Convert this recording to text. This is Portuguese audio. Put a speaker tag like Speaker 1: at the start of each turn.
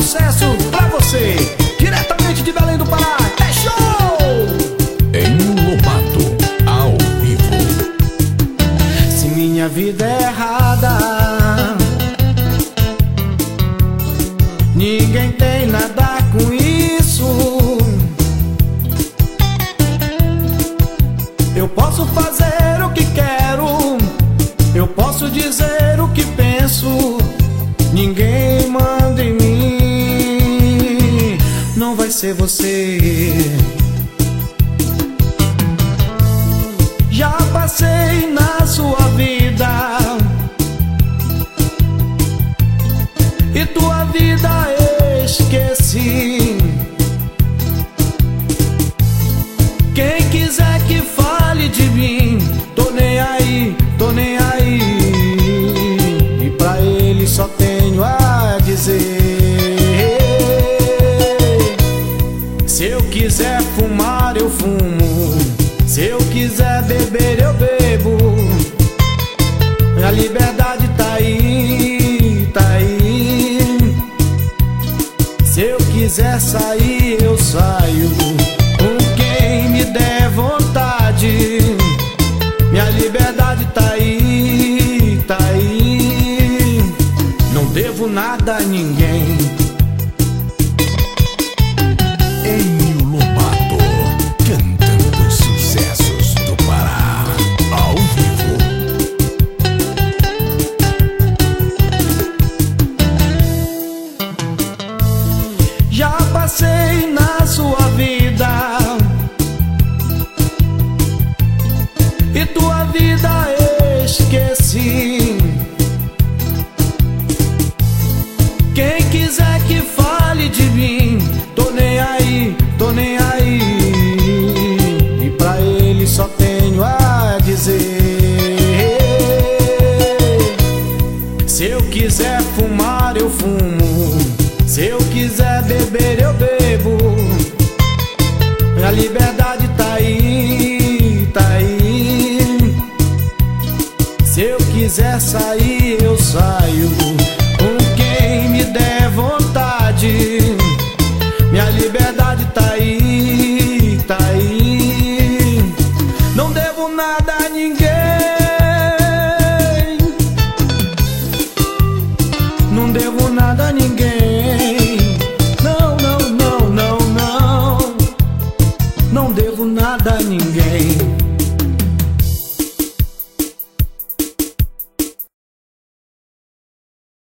Speaker 1: sucesso pra você, diretamente de Belém do Pará. É show!
Speaker 2: Enlobado ao vivo.
Speaker 1: Se minha vida é errada, ninguém tem nada com isso. Eu posso fazer o que quero, eu posso dizer o que penso, ninguém manda em mim, não vai ser você. Já passei na sua vida e tua vida esqueci. Quem quiser que fale de mim, tô nem aí, tô nem aí. E pra ele só tenho a dizer: se eu quiser fumar eu fumo, se eu quiser beber eu bebo. A liberdade tá aí, tá aí. Se eu quiser sair eu saio, com quem me der vontade. Minha liberdade tá aí, tá aí. Não devo nada a ninguém.
Speaker 2: Enlobado, cantando os sucessos do Pará ao vivo.
Speaker 1: Já passei na sua vida e tua vida esqueci. Quem quiser que fale de mim, tô nem aí, tô nem aí. E pra ele só tenho a dizer: se eu quiser fumar eu fumo, se eu quiser beber eu bebo. A liberdade tá aí, tá aí. Se eu quiser sair eu saio, com quem me der vontade. Minha liberdade tá aí, tá aí. Não devo nada a ninguém.